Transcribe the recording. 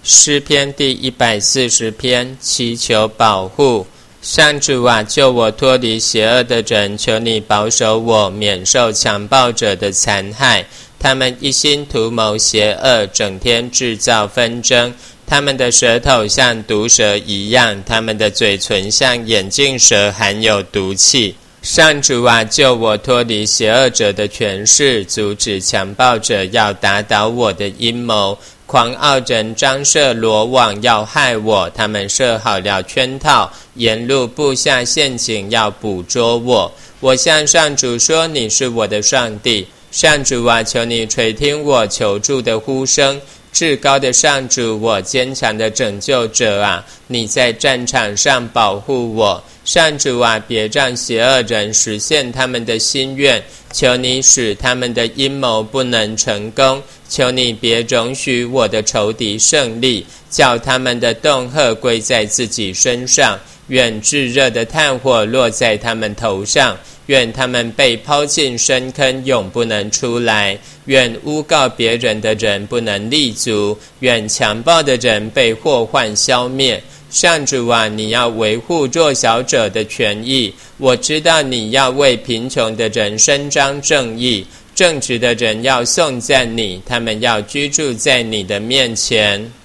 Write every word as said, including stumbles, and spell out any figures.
诗篇第一百四十篇，祈求保护。上主啊，救我脱离邪恶的人，求你保守我免受强暴者的残害。他们一心图谋邪恶，整天制造纷争。他们的舌头像毒蛇一样，他们的嘴唇像眼镜蛇，含有毒气。上主啊，救我脱离邪恶者的权势，阻止强暴者要打倒我的阴谋。狂傲人张设罗网要害我，他们设好了圈套，沿路布下陷阱要捕捉我。我向上主说，你是我的上帝。上主啊，求你垂听我求助的呼声。至高的上主，我坚强的拯救者啊，你在战场上保护我。上主啊，别让邪恶人实现他们的心愿，求你使他们的阴谋不能成功。求你别容许我的仇敌胜利，叫他们的恫吓归在自己身上。愿炙热的炭火落在他们头上，愿他们被抛进深坑，永不能出来。愿诬告别人的人不能立足，愿强暴的人被祸患消灭。上主啊，你要维护弱小者的权益，我知道你要为贫穷的人伸张正义。正直的人要颂赞你，他们要居住在你的面前。